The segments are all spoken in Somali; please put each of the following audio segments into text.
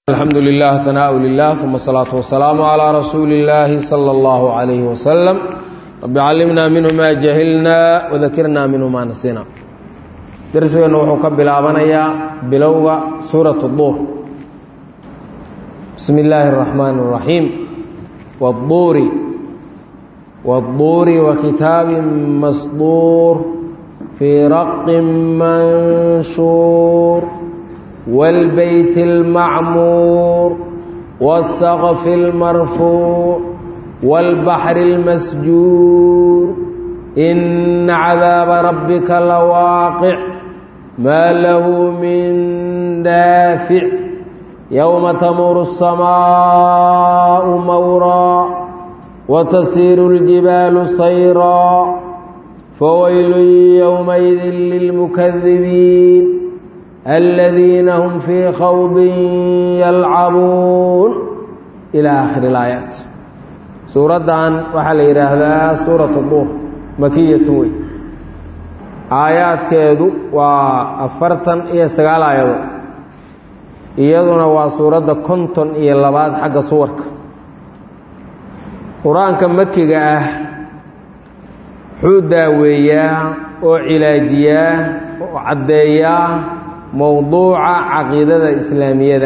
الحمد لله ثناء لله ثم الصلاة والسلام على رسول الله صلى الله عليه وسلم رب علمنا منه ما جهلنا وذكرنا منه ما نسينا درسنا وحو كبلابنيا بلوغ سورة الطور بسم الله الرحمن الرحيم والطور وكتاب مسطور في رق منشور والبيت المعمور والسقف المرفوع والبحر المسجور إن عذاب ربك لواقع ما له من دافع يوم تمور السماء مورا وتسير الجبال صيرا فويل يومئذ للمكذبين الذين هم في خوض يلعبون إلى آخر الآيات سورة دان وحل هذا سورة الطور مكية وي آيات كيدو وأفرتن إيا سقال آيات إيادنا وسورة كنتن إيا اللباد حق صورك قرآن كمكي حودا ويا وعلاجيا وعديا موضوع عقيدة إسلامية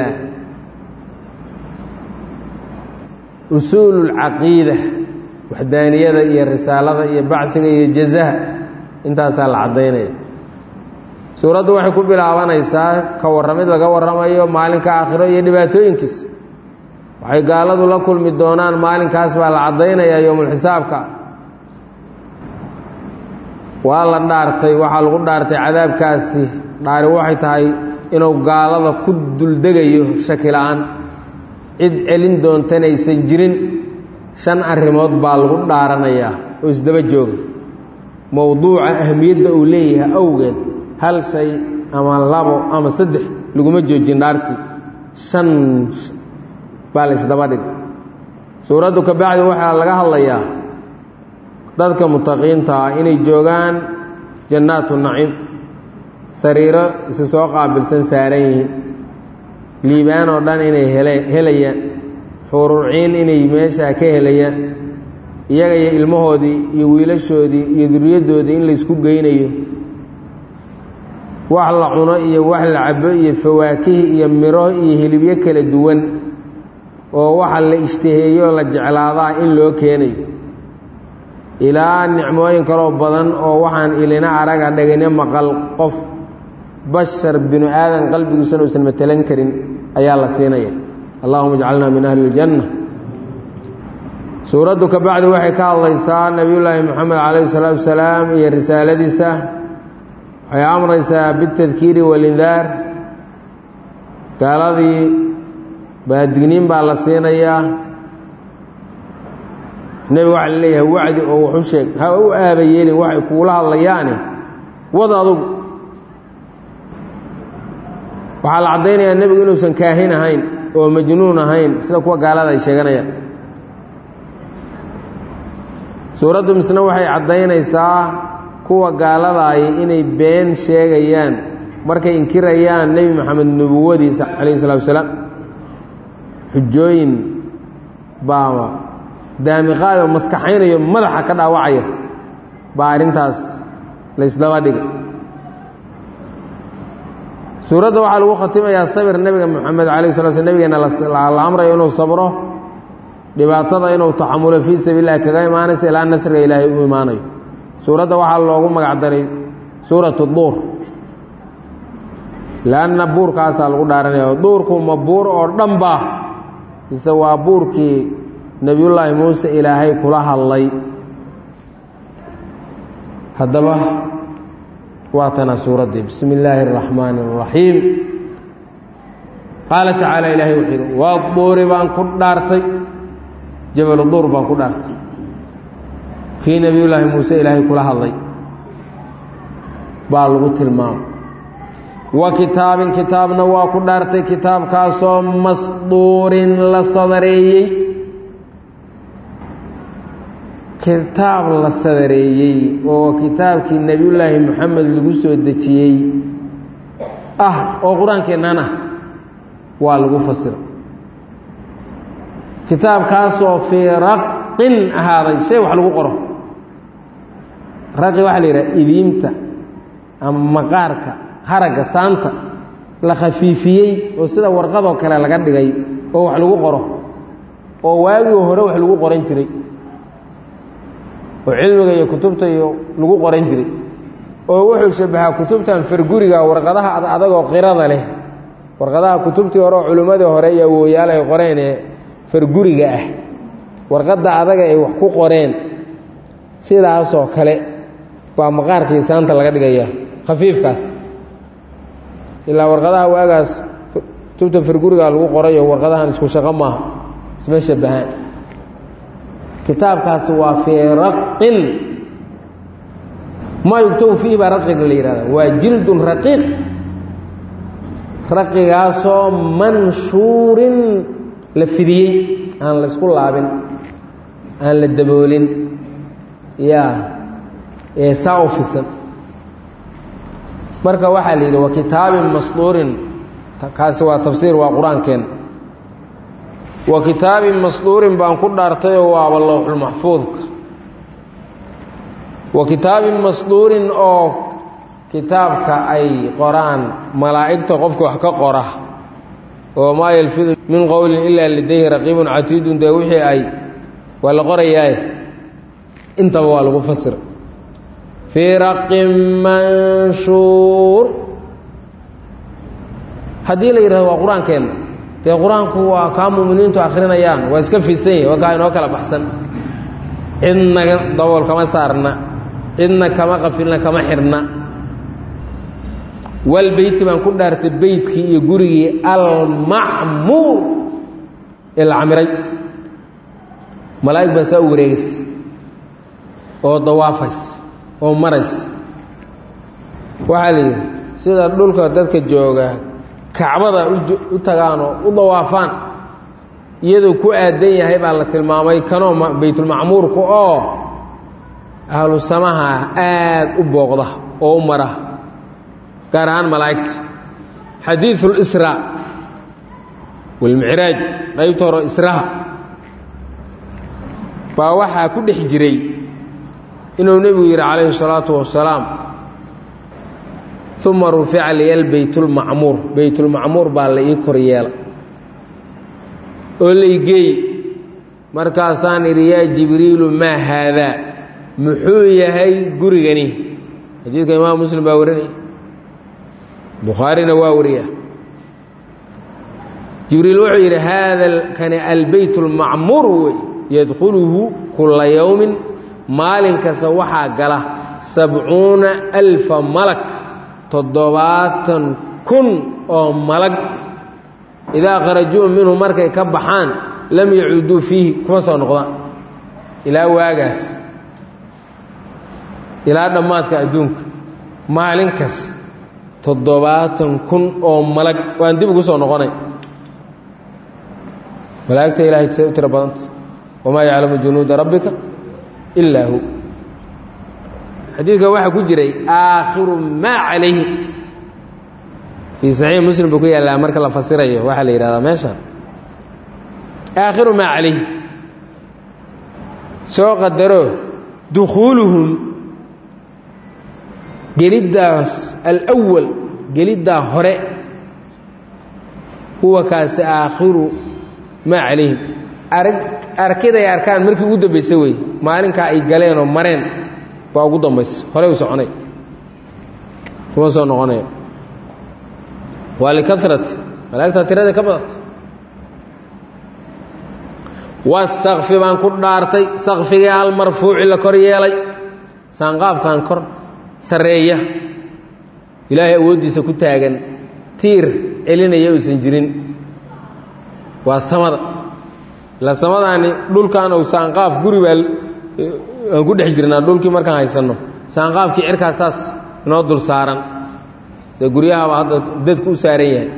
أصول العقيدة وحدانية هي الرسالة هي بعث هي الجزاء انت أسأل عدينة سورة وحي كبير عوانا إساء كورمت لك ورمي مالك آخره يدباتو ينكس وحي قالوا لكل مدونان مالك أسفل عدينة يا يوم الحساب والله dhaartay waxa lagu dhaartay cadaabkaasi dhaari waxay tahay inuu gaalada ku duldegayo shakilaan cid celin doontanaysan jirin shan arimood baa lagu dhaaranaya oo isdaba jooga mowduuca ahmiyada uu leeyahay awgeed hal shay ama labo ama saddex laguma joojin dhaartii shan baa isdaba dhig suuradu ka bacdi waxa laga hadlayaa dadka mutaqiinta inay joogaan jannaatu naciim sariiro isu soo qaabilsan saaran yihiin liibaan oo dhan inay helayaan xuruuciin inay meesha ka helayaan iyaga iyo ilmahoodii iyo wiilashoodii iyo duriyaddoodii in la isku geynayo wax la cuno iyo wax la cabo iyo fawaakihi iyo miro iyo hilibyo kala duwan oo waxa la ishtaheeyo la jeclaadaa in loo keenayo ilaa nicmooyin kaloo badan oo waxaan ilina araga dhagayna maqal qof bashar binu aadan qalbigiisa uusan matalan karin ayaa la siinaya allahumma ij'alna min ahli aljanna suuradu ka bacdi waxay ka hadlaysaa nabiyullaahi maxamed calayhi salaatu wasalaam iyo risaaladiisa waxay amraysaa bitadkiiri walindaar gaaladii baadigniin baa la siinayaa nebi waxa la leeyahay wacdi oo wuxuu sheeg ha u aabayeelin waxay kuula hadlayaane wada adugu waxaa la caddaynayaa nebigu inuusan kaahin ahayn oo majnuun ahayn sida kuwa gaalada ay sheeganayaan suuraddu misna waxay caddaynaysaa kuwa gaaladaay inay been sheegayaan markay inkirayaan nebi maxamed nubuwadiisa calayhi salaatu wasalaam xujooyin baa daamiqaad oo maskaxaynayo madaxa ka dhaawacaya baa arrintaas la isdaba dhigay suuradda waxaa lagu khatimayaa sabir nebiga moxamed calayhi sala slam nebigeena la amrayo inuu sabro dhibaatada inuu taxamulo fii sabiilillahi kaga imaanaysa ilaa nasriga ilaahay u imaanayo suuradda waxaa loogu magac daray suuratu duur leanna buurkaasaa lagu dhaaranaya duurku ma buur oo dhan baa mise waa buurkii nabiyullaahi muuse ilaahay kula hadlay haddaba waa tana suuraddii bismi illaahi araxmaani araxiim qaala tacaala ilaahay wuxuu yidhi waa duuri baan ku dhaartay jabalu duur baan ku dhaartay kii nabiyullaahi muuse ilaahay kula hadlay baa lagu tilmaamay wa kitaabin kitaabna waa ku dhaartay kitaabkaasoo masduurin la sadareeyey kitaab la sadareeyey oo kitaabkii nebiyullaahi moxamed lagu soo dejiyey oo qur-aankeennan waa lagu fasira kitaabkaasoo fii raqin ahaaday shay wax lagu qoro raqi waxaa la yidhaha idiimta ama maqaarka haragga saanta la khafiifiyey oo sida warqadoo kale laga dhigay oo wax lagu qoro oo waagii hore wax lagu qoran jiray oo cilmiga iyo kutubta iyo lagu qoran jiray oo wuxuu shabahaa kutubtan farguriga warqadaha adagoo qirada leh warqadaha kutubtii hore oo culimmadii hore iyo awooyaal ay qoreen ee farguriga ah warqadda adaga ay wax ku qoreen sidaasoo kale baa maqaarkii saanta laga dhigayaa khafiifkaas ilaa warqadaha waagaas kutubta farguriga lagu qorayo warqadahan isku shaqo maaha isma shabahaan kitaabkaasi waa fii raqin maa yugtabu fiihi baa raqiga la yihahda waa jildun raqiiq raqigaasoo manshuurin la fidiyey aan la isku laabin aan la daboolin yaa ee saa u fidsan marka waxaa la yidhi wa kitaabin masduurin kaasi waa tafsiir waa qur-aankeena wa kitaabin masduurin baan ku dhaartayoo waaba lowxulmaxfuudka wa kitaabin masduurin oo kitaabka ay qoraan malaa'igta qofka wax ka qora oo maa yalfidu min qowlin ilaa ladayhi raqiibun catiidun dee wixii ay waa la qorayaaye intaba waa lagu fasira fii raqin manshuur haddii la yidhahdo waa qur-aankeenna dee qur-aanku waa kaa mu'miniintu akhrinayaan waa iska fidsan yahi waa kaa inoo kala baxsan cidna dabool kama saarna cidna kama qafilna kama xirna walbeyti baan ku dhaartay beytkii iyo gurigii almacmuur ee la camiray malaa'ig baa saa u wareegaysa oo dawaafaysa oo maraysa waxaa la yidhi sida dhulka dadka jooga kacbada u tagaan oo u dawaafaan iyadoo ku aadan yahay baa la tilmaamay kanoo baytulmacmuurka oo ahlu samaha aad u booqda oo u mara gaar ahaan malaa'igta xadiidu lisraa walmicraaj qaybta hore israha baa waxaa ku dhex jiray inuu nebigu yidhi calayhi الsalaatu wasalaam uma rufica liya beytulmacmuur beytulmacmuur baa la ii kor yeela oo laygeey markaasaan idhi yaa jibriilu maa haadaa muxuu yahay gurigani xadiidka imaam muslim baa warinaya bukhaarina waa wariya jibriil wuxuu yidhi haada kani albeyt اlmacmuur wey yadkhuluhu kula yowmin maalin kasta waxaa gala 70,000 malag 70,000 oo malag idaa kharajuu minhu markay ka baxaan lam yacuuduu fiihi kuma soo noqdaan ilaa waagaas ilaa dhammaadka adduunka maalin kasta 70,000 oo malag waan dib ugu soo noqonay malaa'igta ilaahay say u tiro badanta wamaa yaclamu junuuda rabbika ilaa hu xadiidka waxaa ku jiray aakhiru maa calayhi fii saxiix muslim buu ku yaallaa marka la fasirayo waxaa la yidhahdaa meeshaan aakhiru maa calayhi soo qadaro dukhuuluhum geliddaas alawal geliddaa hore huwa kaasi aakhiru maa calayhim arkiday arkaan markii ugu dambaysa wey maalinkaa ay galeen oo mareen baa ugu dambaysa horey u soconay kuma soo noqonaya waa likarati malaa'igtaa tirada ka badata wasakfi baan ku dhaartay sakfigii almarfuuci la kor yeelay saanqaafkan kor sarreeya ilaahay awooddiisa ku taagan tiir celinaya uusan jirin waa samada ila samadaani dhulkan ou saanqaaf guri baa aan ku dhex jirnaa dhulkii markaan haysanno saanqaafkii cirkaas saas inoo dul saaran see guryahaba hadda dadku u saaran yahay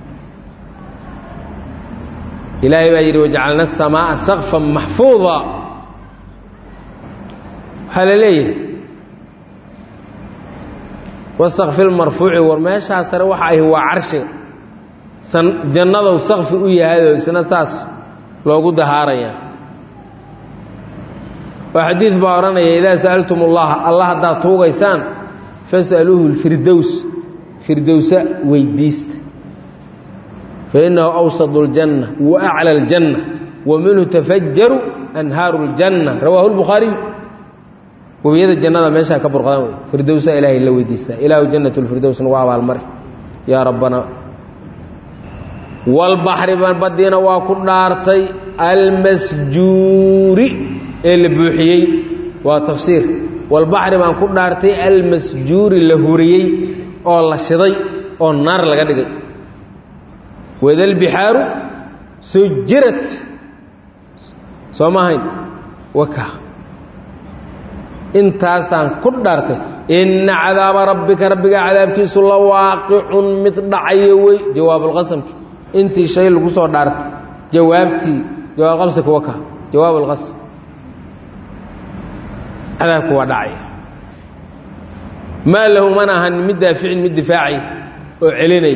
ilaahay baa yidhi wajacalna asamaa'a sakfan maxfuuda waxaa la leeyahay wasakfi lmarfuuci war meeshaa sare waxa ahi waa carshiga jannada saqfi u yahay isna saas loogu dahaaraya wa xadiis baa oranaya idaa sa'altum allah haddaad tuugaysaan fas'aluuhu alfirdows firdowsa weydiista fainahu awsadu aljanna wa acla aljanna wa minhu tafajjaru anhaaru aljanna rawaahu albukhaariy wabiyada jannada meeshaa ka burqadaan wey firdowsa ilaahay la weydiistaa ilaahu jannatu lfirdows nagu abaalmari yaa rabbana walbaxri baan badiina waa ku dhaartay almasjuuri ee la buuxiyey waa tafsiir walbaxri baan ku dhaartay almasjuuri la huriyey oo la shiday oo naar laga dhigay wadalbixaaru sujirat soo ma ahayn waka intaasaan ku dhaartay inna cadaaba rabbika rabbiga cadaabkiisu la waaqicun mid dhacayo wey jawaabulqasamki intii shay lagu soo dhaartay jawaabtii jawaabqabsika waka jawaabulqasam cadaabku waa dhacaya maa lahu mana ahan mid daaficin mid difaacay oo celinay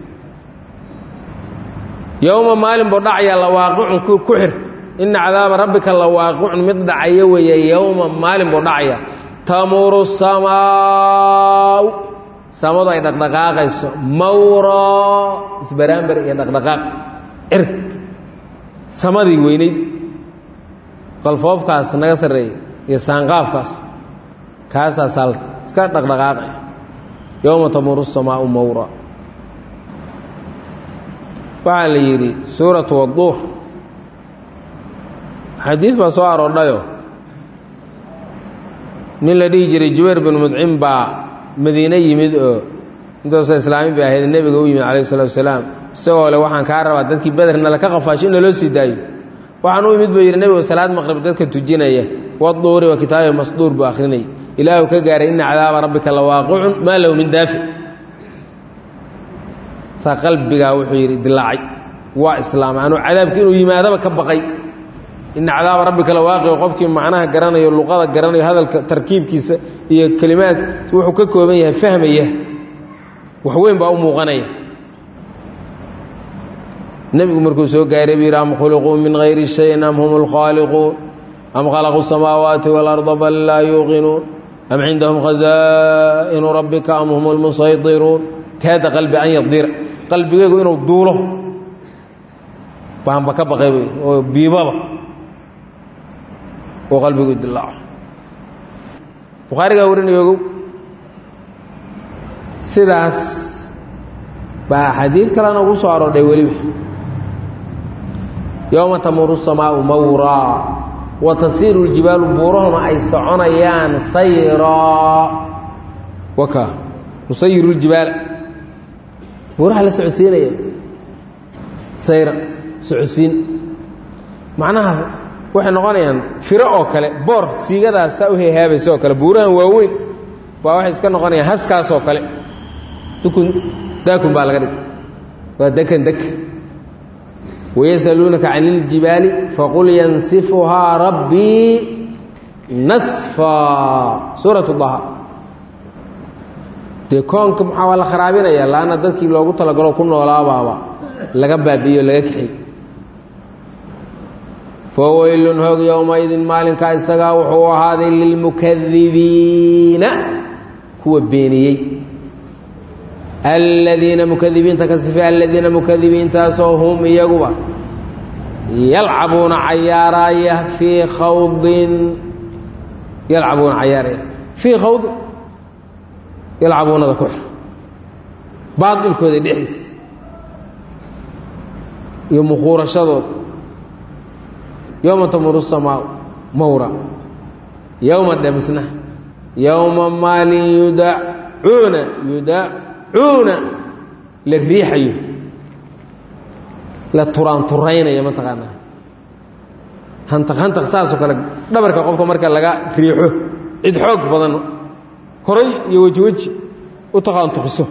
yowma maalin buu dhacaya lawaaqicun ku xir inna cadaaba rabbika lawaaqicun mid dhacaya weeye yowma maalin buu dhacaya tamuru samaau samadu ay dhaqdhaqaaqayso mawra isbaraambar iyo dhaqdhaqaaq cirg samadii weynayd qalfoofkaas naga sarreeyay iyo saanqaafkaas kaasaa saalta iska dhaqdhaqaaqaya yowma tamuru samaau mawra waxaa la yidhi suuratu wadduux xadiid baa soo aroodhayo nin la dhihi jiray jubayr bin mudcim baa madiine yimid oo intoosa islaami bay ahayd nebiga u yimid calayh salatu wasalaam isagoo le waxaan kaa rabaa dadkii bederna laka qafaasho in naloo sii daayo waxaan u imid buu yidhi nebigu salaad maqrib dadka tujinaya waduuri wa kitaabi masduur buu akhrinay ilaahu ka gaaray inna cadaaba rabbika lawaaqicun maa lahu min daafic saa qalbigaa wuxuu yidhi dilaacay waa islaamay anuu cadaabki inuu yimaadaba ka baqay inna cadaaba rabbika lawaaqicu qofkii macnaha garanayo luqada garanayo hadalka tarkiibkiisa iyo kelimaad wuxuu ka kooban yahay fahmaya wax weyn baa u muuqanaya nebigu markuu soo gaaray buu yidhi am khuliquu min hayri shayin am hum lkhaaliquun am khalaquu samaawaati waalarda bal laa yuuqinuun am cindahum khazaa'inu rabbika am hum lmusaydiruun kaada qalbi an yadira qalbigaygu inuu duulo baanba ka baqay oo biibaba oo qalbigu dilaaco bukhaarigaa warinayo ogow sidaas baa xadiid kalena ugu soo aroodhay weliba yowma tamuru samaau mawraa wa tasiiru ljibaalu buurahuna ay soconayaan sayraa waka nusayiru ljibaala buuraha la socodsiinaya sayra socodsiin macnaha waxay noqonayaan firo oo kale boor siigadaas saa u heehaabaysa oo kale buurahan waaweyn baa waxay iska noqonayaan haskaas oo kale daakun baa laga dhig waa dekan dek wayasaluunaka can iljibaali faqul yansifuhaa rabbii nasfa suuratu daha dee koonka maxaa waa la kharaabinaya laanna dadkii loogu talagalo ku noolaabaaba laga baabi'iyo laga kaxay fawaylun hoog yowmaidin maalinkaa isagaa wuxuu ahaaday lilmukadibiina kuwa beeniyey aladiina mukadibiinta ka sife aladiina mukadibiintaasoo hum iyaguba yalcabuuna cayaaraya fii khawdin yalcabuuna cayaaraya fii khawdin yalcabuunada ku xir baatilkooda dhexdiis iyo mukhuurashadooda yowma tamuru samaau mawra yowma dhemisna yowma maalin yudacuuna la riixayo la turaanturaynayo mataqaanaa hantaq saasoo kale dhabarka qofka marka laga riixo cid xoog badan horay iyo weji u taqaantuqiso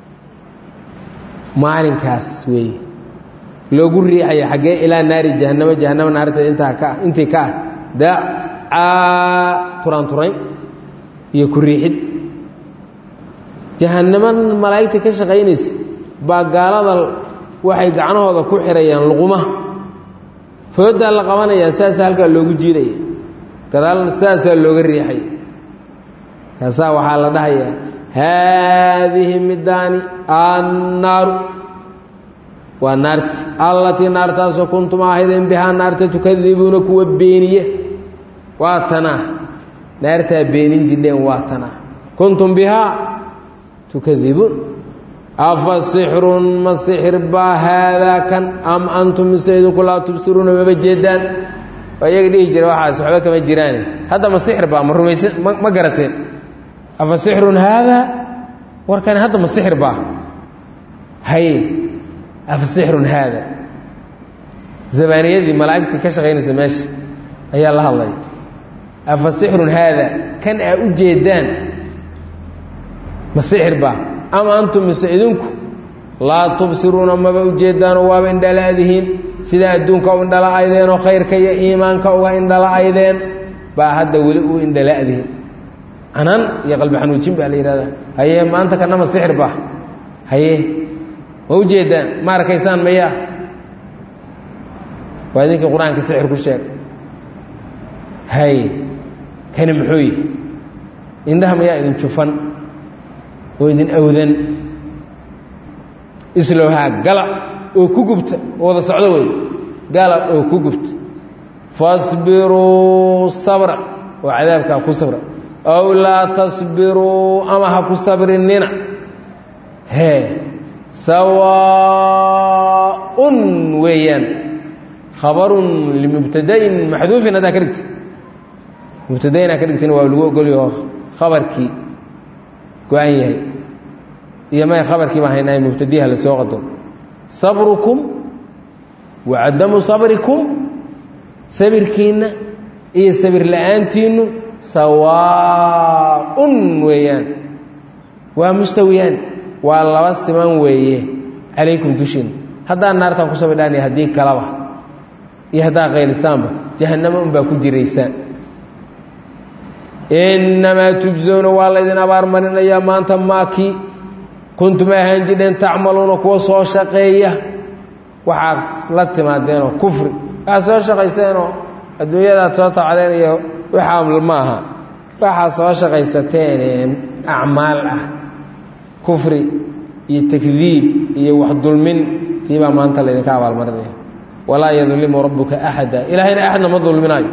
maalinkaas weeye loogu riixaya xaggee ilaa naari jahannama naarteeda intii ka ah daacaa turaanturayn iyo ku riixid jahannama malaa'igta ka shaqaynaysa baa gaalada waxay gacnahooda ku xirayaan luquma foodaa la qabanayaa saasaa halkaa loogu jiidaya gadaalna saasaa looga riixaya kaasaa waxaa la dhahayaa haadihi midaani annaaru waa naarti allatii naartaasoo kuntum ahaydeen bihaa naarta tukadibuuna kuwa beeniye waa tanaa naartaa beenin jidheen waa tanaa kuntum bihaa tukadibuun afa sixrun ma sixir baa haadaa kan am antum mise idinku laa tubsiruuna maba jeedaan waa iyaga dhihi jira waxaas waxba kama jiraane hadda ma sixir baa ma rumaysa ma garateen afa sixrun haadaa warkani hadda ma sixir baa haye afa sixrun haada zabaaniyadii malaa'igtii ka shaqaynaysa meesha ayaa la hadlaya afa sixrun haada kan aa u jeedaan ma sixir baa ama antum mise idinku laa tubsiruuna maba ujeedaanoo waaba indhala-dihiin sida adduunka u indhala-aydeen oo khayrka iyo iimaanka uga indhala-aydeen baa hadda weli u indhala-dihiin anan iyo qalbi xanuujin baa la yidhahdaa haye maanta kana ma sixir baa haye ma ujeedaan ma arkaysaan mayaa waa idinkii qur-aanka sixir ku sheeg haye kani muxuu yihi indhaha mayaa idin jufan oo idin awdan islowhaa gala oo ku gubta oo wada socdo wey gala oo ku gubta fasbiruu sabra oo cadaabkaa ku sabra aw laa tasbiruu ama ha ku sabrinina hee sawaaun weeyaan khabarun limubtadain maxduufin haddaa ka dhigta mubtadain aa ka dhigtina waa lagu ogolyaho khabarkii go-an yahay iyo may khabarkii baan haynahay mubtadiha la soo qadaro sabrukum wa cadamu sabrikum sabirkiinna iyo sabir la-aantiinnu sawaaun weeyaan waa mustawiyaan waa laba siman weeye calaykum dushiina haddaa naartaan ku sabidhaaniya haddii kalaba iyo haddaa qaylisaanba jahannamo unbaa ku jiraysaan innamaa tujzowna waa laydin abaarmarinayaa maanta maakii kuntum ahaan jidheen tacmaluuna kuwa soo shaqeeya waxaad la timaadeenoo kufri waxaad soo shaqayseenoo adduunyadaad soo tabcdeen iyo waxaa ma aha waxaad soo shaqaysateen acmaal ah kufri iyo takdiib iyo wax dulmin tiibaa maanta laydinka abaalmarinaya walaa yadlimu rabbuka axada ilaahayna axadna ma dulminaayo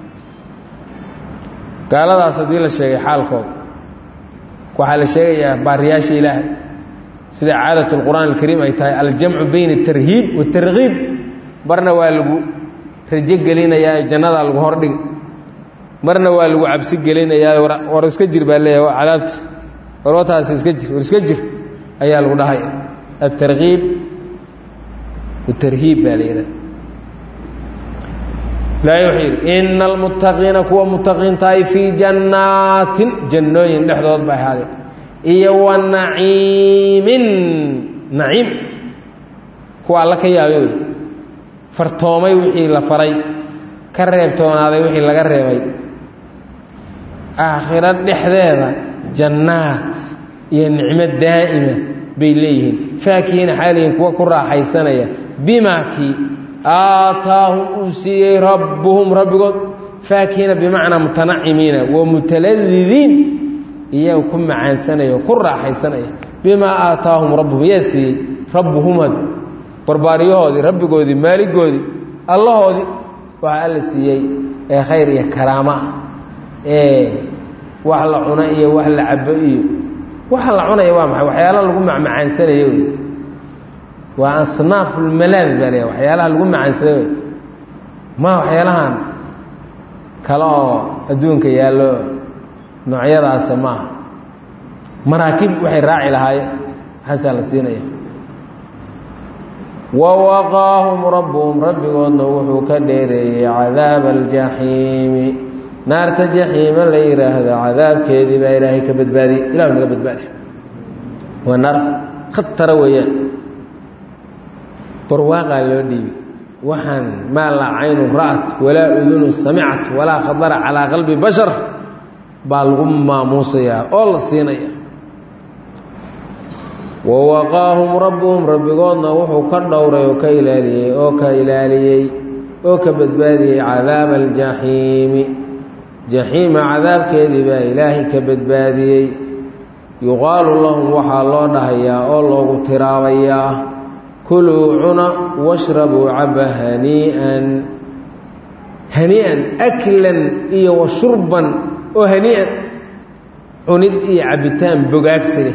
gaaladaas haddii la sheegay xaalkooda waxaa la sheegayaa baariyaasha ilaahay sida caadat اlqur'aan alkariim ay tahay aljamcu bayna اtarhiib waاtargiib marna waa lagu rajo gelinayaa jannadaa lagu hordhiga marna waa lagu cabsi gelinayaa war iska jir baa leeyahay waa cadaabta warwataasi iska jir war iska jir ayaa lagu dhahaya aلtargiib watarhiib baa la yidhaha ilaahay wuxuu yidhi ina almuttaqiina kuwa muttaqiintahay fii jannaatin jannooyin dhexdood bay ahaadeen iyo wa naciimin naciim kuwa alla ka yaabay wey fartoomay wixii la faray ka reebtoonaaday wixii laga reebay aakhiro dhexdeeda jannaad iyo nicmo daa'ima bay leeyihiin faakihiina xaalihiin kuwa ku raaxaysanaya bimaa kii aataahum uu siiyey rabbuhum rabbigood faakihiina bimacnaa mutanacimiina wa mutaladidiin iyaga ku macaansanaya ku raaxaysanaya bimaa aataahum rabbuhum yaa siiyey rabbuhumad barbaaryahoodii rabbigoodii maaligoodii allahoodii waxaa alla siiyey ee khayr iyo karaama ah ee wax la cuno iyo wax la cabo iyo waxa la cunaya waa maxay waxyaala lagu macmacaansanayo wey waa asnaafulmalaad baa leeyahay waxyaalaha lagu macaansanayo wey ma waxyaalahan kale oo adduunka yaallo noocyadaasa ma aha maraakiib waxay raaci lahaayeen waxaasaa la siinaya wawaqaahum rabbuhum rabbigoodna wuxuu ka dheereeyey cadaaba aljaxiimi naarta jaxiima la yidhaahdo cadaabkeedii baa ilaahay ka badbaadiyey ilahu naga badbaadi waa naar khatara weeyaan barwaaqaa loo dhiibi waxaan maa laa caynu ra'at walaa udunu samicat walaa khadara calaa qalbi bashar baa lagu maamuusayaa oo la siinaya wawaqaahum rabbuhum rabbigoodna wuxuu ka dhowray oo ka ilaaliyey oo ka badbaadiyey cadaaba aljaxiimi jaxiima cadaabkeedii baa ilaahay ka badbaadiyey yuqaalu lahum waxaa loo dhahayaa oo loogu tiraabayaa kuluu cuna washrabuu caba hanii'an aklan iyo wa shurban oo hanii'an cunid iyo cabitaan bogaagsine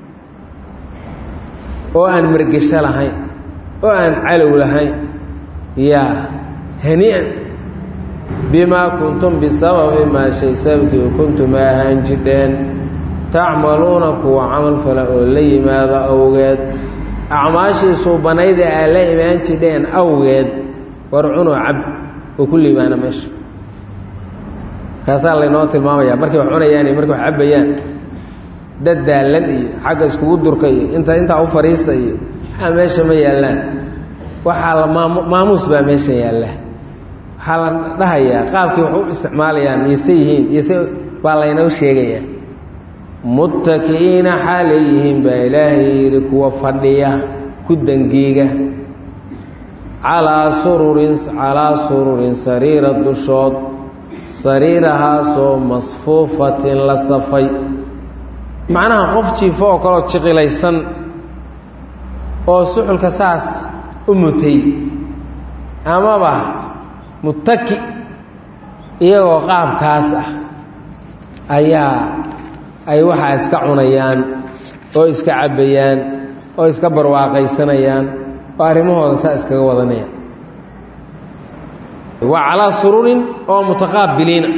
oo aan margesho lahayn oo aan calow lahayn yaa hanii'an bimaa kuntum bisababi maa shay sababkii kuntum ahaan jidheen tacmaluuna kuwa camal fala oo la yimaado awgeed acmaashii suubanayda aa la imaan jidheen awgeed war cunoo cab oo ku liibaana meesha kaasaa laynoo tilmaamayaa markay wax cunayaan iyo markay wax cabbayaan dad daallan iyo xagga iskugu durka iyo intaa u fadhiista iyo waxaa meesha ma yaallaan waxaa la maamuus baa meesha yaalla waxaa la dhahayaa qaabkii wax u isticmaalayaan iyose yihiin iyose baa laynoo sheegayaa muttaki'iina xaalay yihiin baa ilaahay yidhi kuwa fadhiya ku dangiiga calaa sururin sariira dushood sariirahaasoo masfuufatin la safay macnaha qof jiifo oo kaloo jiqilaysan oo suxulka saas u mutay amaba muttaki iyagoo qaabkaas ah ayaa ay waxaa iska cunayaan oo iska cabbayaan oo iska barwaaqaysanayaan oo arrimahooda saa iskaga wadanayaan waa calaa sururin oo mutaqaabiliina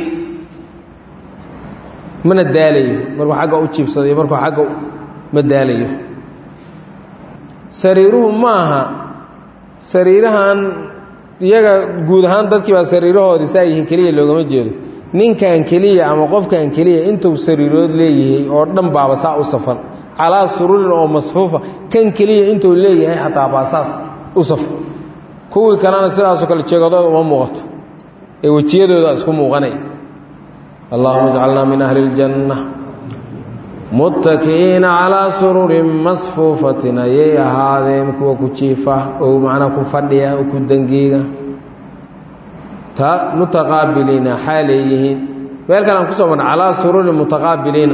mana daalayo markuu xagga u jiibsadayo markuu xagga ma daalayo sariiruhu ma aha sariirahan iyaga guud ahaan dadkii baa sariirahoodii saa yihiin keliya loogama jeedo ninkan keliya ama qofkan keliya intuu sariirood leeyahay oo dhan baaba saa u safan calaa sururin oo masfuufa kan keliya intuu leeyahay xataa baa saas u safan kuwii kalena sidaasoo kale jeegadooda uma muuqato ee wejiyadooda isku muuqanaya allahuma ijcalnaa min ahli اljanna muttaki'iina calaa sururin masfuufatin ayay ahaadeen kuwa ku jiifa oo macnaa ku fadhiya oo ku dangiiga mutaqaabiliina xaalay yihiin meel kale aan ku soo marna calaa sururin mutaqaabiliina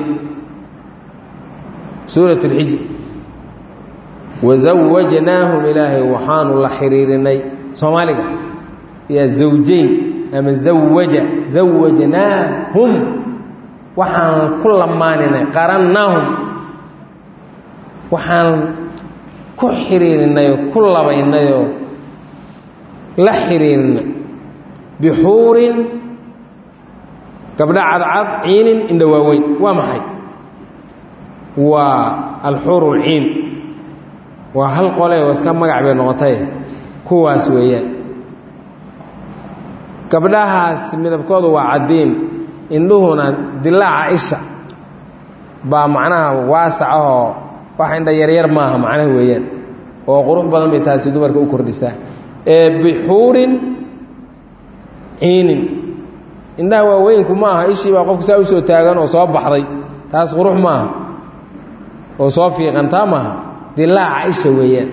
suurat اlxijr wazawajnaahum ilaahay waxaanu la xiriirinay soomaaliga yaa zawjayn ama zawajnaahum waxaan ku lamaaninay qarannaahum waxaan ku xiriirinayoo ku labaynayoo la xiriirinay bixuurin gabdha cadcad ciinin indha waaweyn waa maxay waa alxuuru lciin waa hal qole oo iska magac bay noqotay kuwaas weeyaan gabdhahaas midabkoodu waa caddiin indhuhuna dilaaca isha baa macnaha waasacahoo wax indha yaryar maaha macnaha weeyaan oo qurux badan bay taasi dumarka u kordhisaa ee bixuurin ciinin indhaha waaweynku ma aha ishii baa qofku saa u soo taagan oo soo baxday taas qurux maaha oo soo fiiqantaa maaha dilaaca isha weeyaan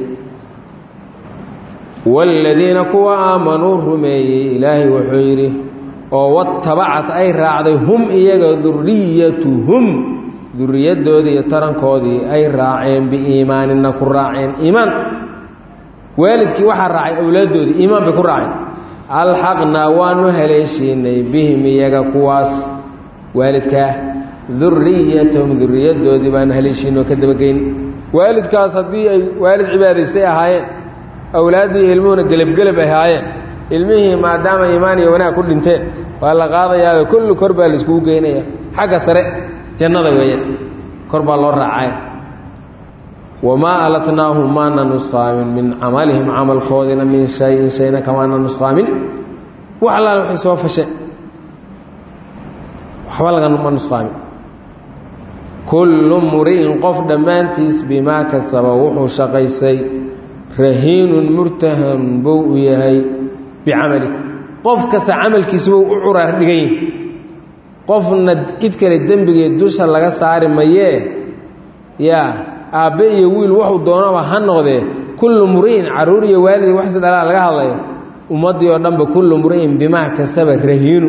waaladiina kuwa aamanuu rumeeyey ilaahay wuxuu yidhi oo wattabacat ay raacday hum iyaga duriyatuhum duriyaddoodii iyo tarankoodii ay raaceen biiimaaninna ku raaceen iimaan waalidkii waxaa raacay awlaaddoodii iimaan bay ku raaceen alxaqnaa waanu haleeshiinay bihim iyaga kuwaas waalidkaa duriyatahum duriyaddoodii baanu haleeshiinoo ka dabageyn waalidkaas haddii ay waalid cibaadaystay ahaayeen awlaaddii ilmuhuna gelabgelab ahaayeen ilmihii maadaama iimaan iyo wanaag ku dhinteen waa la qaadayaa kulli kor baa la iskugu geynayaa xagga sare jannada weeyaan kor baa loo raacay wamaa alatnaahum maana nusqaamin min camalihim camalkoodina min shayin shayna kamaana nusqaamin wax allaale waxay soo fasheen waxba lagama nusqaamin kullu mri'in qof dhammaantiis bimaa kasaba wuxuu shaqaysay rahiinun murtahan buu u yahay bicamali qof kasta camalkiisa buu u curaar dhigan yahay qofna cid kale dembigeed dusha laga saari mayee yaa aabbe iyo wiil wuxuu doonaba ha noqdee kullu mri'in caruur iyo waalid wax dhalaa laga hadlayo ummadii oo dhanba kullu mri'in bimaa kasaba rahiinu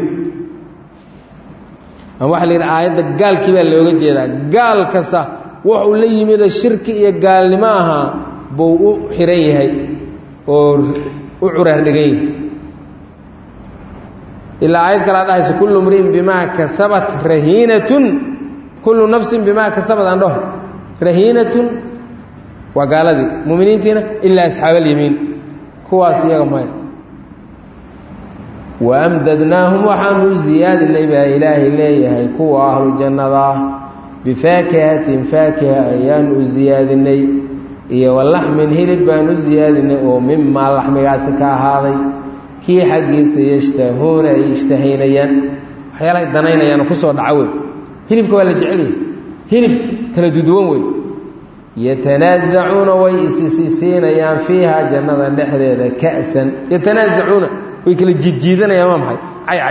ama waxa la yidhaha aayadda gaalkii baa looga jeedaa gaal kasta wuxuu la yimid shirki iyo gaalnimo ahaa buu u xiran yahay oo u curaar dhigan yahay ilaa aayad kala dhahaysa kullu mri'in bimaa kasabat rahiinatun kullu nafsin bimaa kasabat aan dhaho rahiinatun waa gaaladii muuminiintiina ilaa asxaab alyamiin kuwaas iyaga maya waamdadnaahum waxaanu ziyaadinay baa ilaahay leeyahay kuwa ahlu jannada bifaakihatin faakiha ayaanu u ziyaadinay iyo walaxmin hilib baanu u ziyaadinay oo mimaa laxmigaasi ka ahaaday kii xaggiisa yashtahuuna ay ishtahaynayaan waxyaalahay danaynayaan oo kusoo dhaca wey hilibka waa la jecel yahay hilib kala duduwan wey yatanaasacuuna way isisiinayaan fiiha jannada dhexdeeda ka'san yatanaasacuuna way kala jiidjiidanayaan waa maxay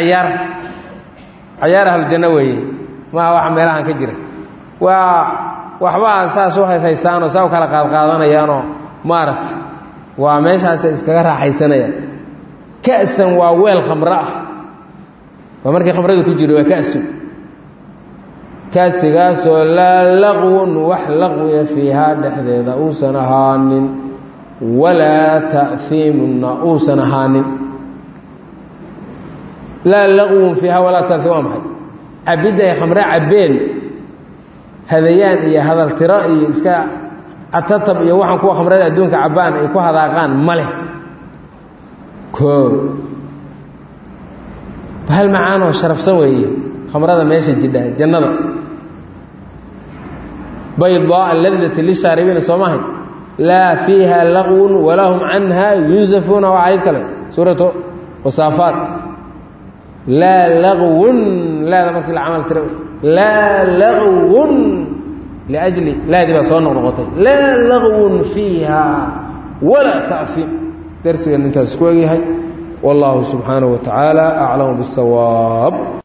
cayaar ahlujanno weeye maa waxa meelahan ka jira waa waxba aan saas u haysaanoo saa u kala qaadqaadanayaanoo maaragta waa meeshaasay iskaga raaxaysanayaan ka'san waa weel khamro ah waa markii khamrada ku jiro waa ka'su kaasigaasoo laa laqwun wax laqwiya fiihaa dhexdeeda uusan ahaanin walaa ta'hiimunna uusan ahaanin laa laqwun fiihaa walaa ta'hiim waa maxay cabidda ay khamre cabbeen hadayaan iyo hadal tiro iyo iska catatab iyo waxaan kuwa khamrada adduunka cabbaan ay ku hadaaqaan ma leh koow bahal macaanoo sharafsan weeye khamrada meesha jidha jannada baydaa ladati lishaaribiina soo maahay laa fiiha laqwun walaa hum canha yunzafuuna waa ayad kale suuratu wasaafaat laa laqwun laada markii la camal tira laa laqwun liajli laadii baa soo noqnoqotay laa laqwun fiiha walaa ta'fiim darsigan intaas ku egyahay wallahu subxaanahu wa tacaala aclamu bisawaab